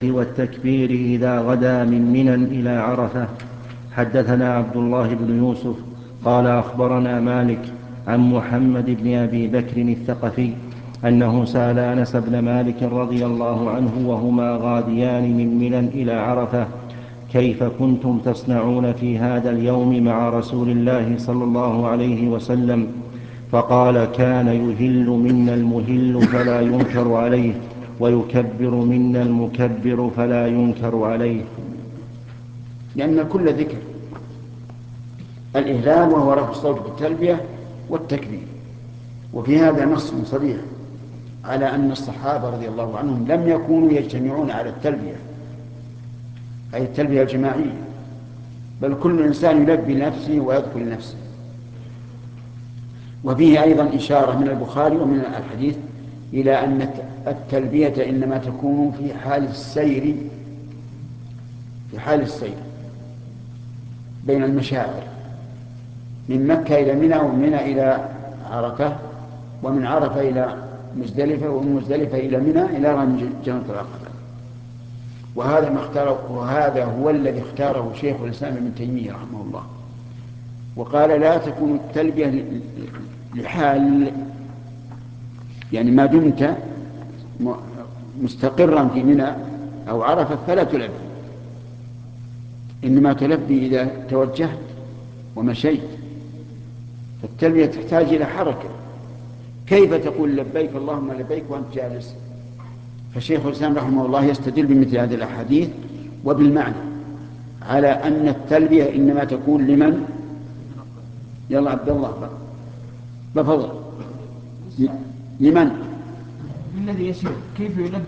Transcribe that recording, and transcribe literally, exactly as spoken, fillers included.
والتكبير إذا غدا من منى إلى عرفة. حدثنا عبد الله بن يوسف قال أخبرنا مالك عن محمد بن أبي بكر الثقفي أنه سأل أنس بن مالك رضي الله عنه وهما غاديان من منى إلى عرفة: كيف كنتم تصنعون في هذا اليوم مع رسول الله صلى الله عليه وسلم؟ فقال: كان يهل منا المهل فلا ينكر عليه، ويكبر منا المكبر فلا ينكر عليه. لأن كل ذكر الإهلال وهو رفع الصوت بالتلبية والتكبير. وفي هذا نص صريح على أن الصحابة رضي الله عنهم لم يكونوا يجتمعون على التلبية، أي التلبية الجماعية، بل كل إنسان يلبي لنفسه ويذكر لنفسه. وفيه أيضا إشارة من البخاري ومن الحديث إلى أن التلبية إنما تكون في حال السير في حال السير بين المشاعر من مكة إلى منى ومن منى إلى عرفة، ومن عرفة إلى مزدلفة، ومن مزدلفة إلى منى إلى رمي جمرة العقبة. وهذا ما اختاره، وهذا هو الذي اختاره شيخ الإسلام ابن تيمية رحمه الله، وقال: لا تكون التلبية لحال، يعني ما دمت مستقرا في منى أو عرفة فلا تلبي، إنما تلبي إذا توجهت ومشيت، فالتلبية تحتاج إلى حركة. كيف تقول لبيك اللهم لبيك وأنت جالس؟ فشيخ الإسلام رحمه الله يستدل بمثل هذه الأحاديث وبالمعنى على أن التلبية إنما تكون لمن؟ يلا عبد الله بفضل، لمن؟ الذي يسير كيف يلبي